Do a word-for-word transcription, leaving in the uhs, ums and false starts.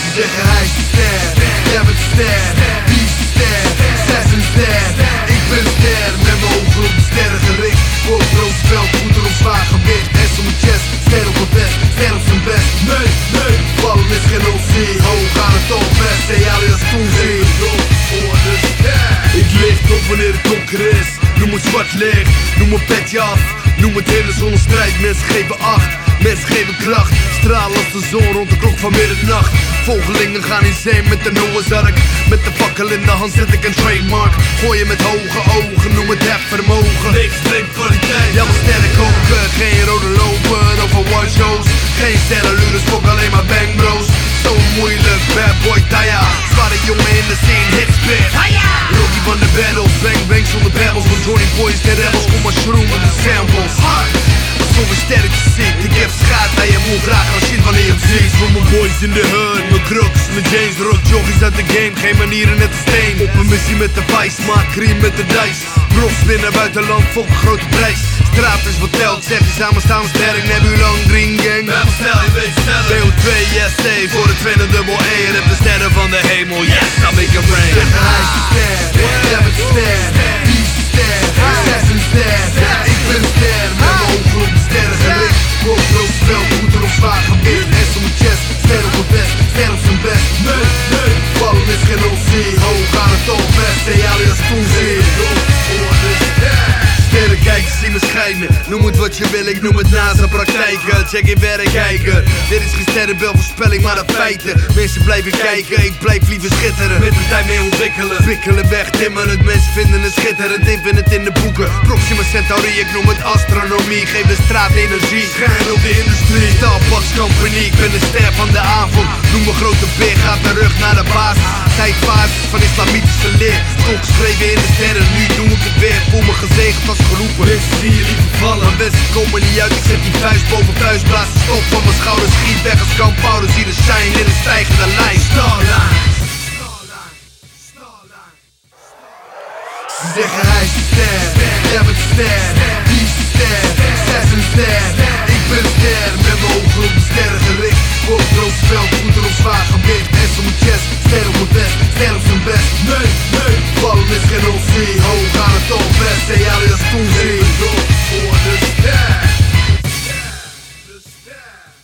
Ze zeggen hij is de ster, jij bent de ster. Wie is de ster? Zij zijn de ster. Ik ben de ster, met mijn ogen op de sterren gericht. Voor het Roosevelt, voeten op zwaar gewicht. S op mijn chest, ster op mijn vest, ster op zijn best. Nee, nee, vallen is geen optie. Hoog aan het topvest, hey alias toen zie. Ik licht op wanneer het donker is. Noem het zwart licht, noem het petje af. Noem het hele zonnestrijd, mensen geven acht. Mensen geven kracht, stralen als de zon rond de klok van middernacht. Volgelingen gaan in zee met de Noah's-ark. Met de fakkel in de hand zet ik een trademark. Gooi je met hoge ogen, noem het hefvermogen. Extreem kwaliteit, ja maar sterren koken. Geen rode lopen over one shows. Geen sterrenlures, fok alleen maar bang bros. Zo moeilijk, bad boy Taya. Zware jongen in de scene, hit spit. Rocky van de battles, bang bang zonder babbels. Van Johnny Boys de rebels, kom maar schroem met de samples. Zoveel sterretjes zit, ik heb schaat aan je moe graag als shit wanneer je hem ziet. Voor mijn boys in de hood, mijn crooks, mijn James Rock joggies uit de game. Geen manieren net de steen. Op een missie met de vice, maak cream met de dice. Bros winnen buitenland, fok een grote prijs. Straat is wat telt, zeg je samen staan we sterk. Nebulang, Green Gang. Wel snel, je weet stellen. B O twee, yes, C, voor de tweede dubbel E. Rip de sterren van de hemel, yes, I make a rain. Zeg hij is de ster, jij bent de ster. Wie is de ster? Zij zijn de ster. Ik ben de ster, met mijn ogen op de sterren gericht. Voor Roosevelt, voeten op zwaar gewicht. S op mijn chest, ster op mijn vest, ster op zijn best. Nee, nee, vallen is geen optie. Hoog aan het topvest, hey alias toen zie. Sterren kijken, zien me schijnen. Noem het wat je wil, ik noem het NASA praktijken. Check in verrekijker. Dit is geen sterrenbelvoorspelling, maar de feiten. Mensen blijven kijken, ik blijf liever schitteren. Met de tijd mee ontwikkelen. Wikkelen weg, timmeren het, mensen vinden het schitterend. Ik vind het in de boeken. Proxima Centauri, ik noem het astronomie. Geef de straat energie, schijn op de industrie. Starbucks Company, ik ben de ster van de avond. Noem me grote beer, gaat terug naar de basis. Tijdfases van islamitische leer. Stond geschreven in de sterren, nu doe ik het weer. Voel me gezegend als geroepen. Mensen zie je liever vallen, maar wensen komen niet uit. Ik zet die vuist boven vuist, blaas de stof van mijn schouders. Schiet weg als gunpowder, zie de shine in een stijgende lijn. Starline. Ze zeggen hij is de ster, jij bent de ster. Wie is de ster? Zij zijn de ster. Ik ben de ster, met mijn ogen op de sterren gericht. Voor het Roosevelt, voeten op zwaar gewicht. S op mijn chest, ster op mijn vest, ster op zijn best. Nee, nee, vallen is geen optie. Hoog aan het topvest, hey alias toen zie. Voor de ster. De ster.